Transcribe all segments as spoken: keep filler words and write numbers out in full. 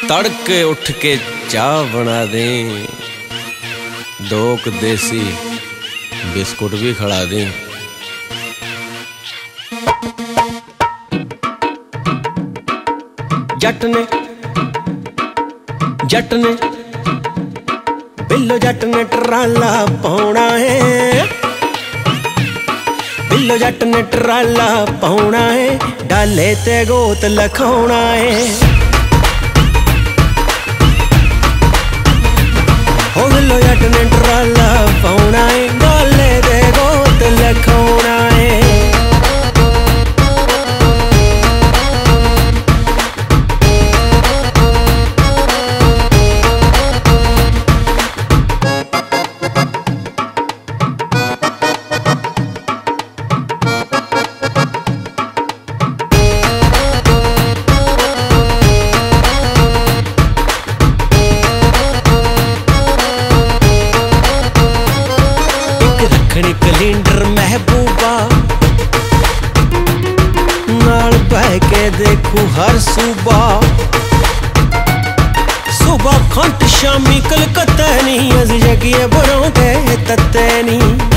तड़के उठ के चाह बना दें, दो क देसी बिस्कुट भी खड़ा दें। जट ने जट ने बिल्लो जट ने ट्राला पाउना है, बिल्लो जट ने ट्राला पाउना है, डाले ते गोत लखाउना है। हो बिल्लो जट ने ट्राला पाउना है, डाले ते गोत लखाउना है। रखनी कलिंडर महबूबा नाल बह के देखू हर सूबा, सुबह खंट शामी कलकत्ता नी, अस जगिए बनाते तत्ते नी।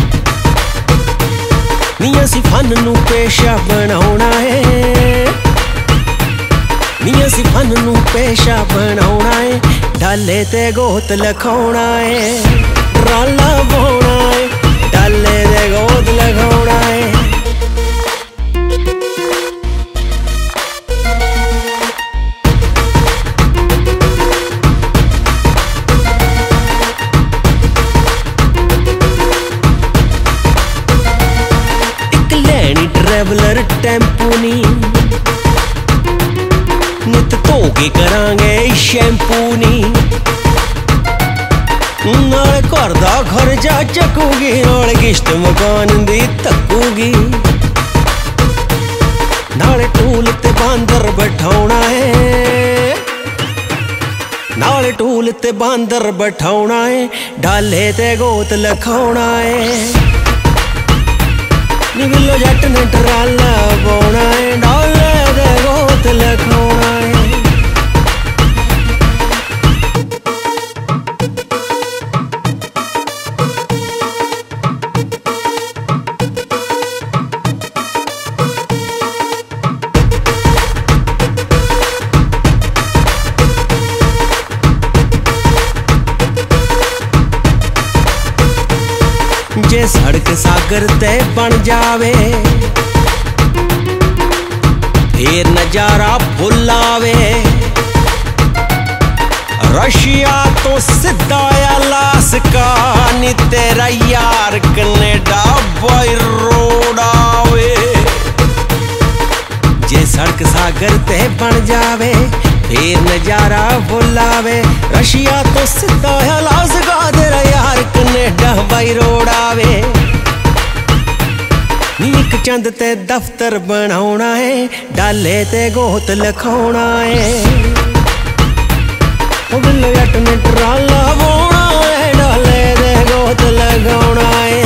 नी असी फन नू पेशा बनाउना है, नी असी फन नू पेशा बनाउना है, डाले ते गोत लखाउना है। ट्राला पाउना है, डाले ते गोत लखाउना है। एक लैनी ट्रैवलर टेंपू नी, नित धोके करांगे शैंपू नी। नाले घर दा खर्चा चकूगी, नाले किश्त मकान दी तकूगी। नाले टूल ते बांदर बैठाउना है, नाले टूल ते बांदर बैठाउना है, डाले ते गोत लखाउना है। नी बिल्लो जट ने ट्राला पाउना है, डाले ते गोत लखाउना है। जे सड़क सागर ते बन जावे, फिर नजारा फुल आवे। रशिया तो सीधा अलास्का, नी तेरा यार कनेडा बाई रोड आवे। जे सड़क सागर ते बन जावे, फिर नजारा फुल आवे। रशिया तो सीधा अलास्का, तेरा यार कनेडा बाई रोड आवे। नी इक चंद ते दफ्तर बनाउना है, डाले ते गोत लखाउना है। ओ बिल्लो जट ने ट्राला पाउना है, डाले ते गोत लगाउना है।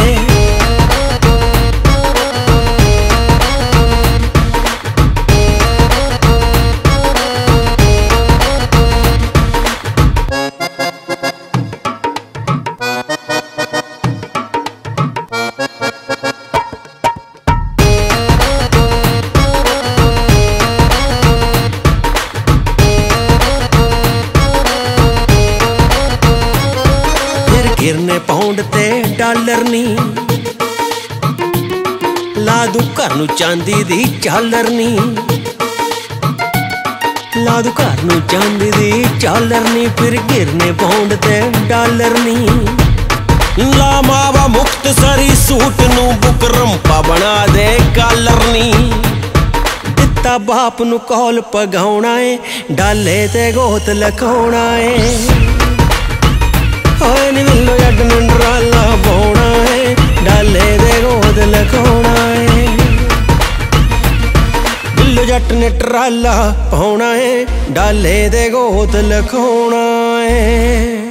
गिरने पाउंड ते डॉलर नी, ला दू घर नू चांदी दी झालर नी। ला दू घर नू चांदी दी झालर नी, फिर गिरने पाउंड ते डॉलर नी। ला मावा मुक्तसरी सूट नू बुकरम्पा बना दे कालर नी। दिता बाप नू कौल पगाउना है, डाले ते गोत लखाउना है। नी बिल्लो जट ने ट्राला पाउना है, डाले ते गोत लखाउना है। बिल्लो जट ने ट्राला पाउना है, डाले ते गोत लखाउना है।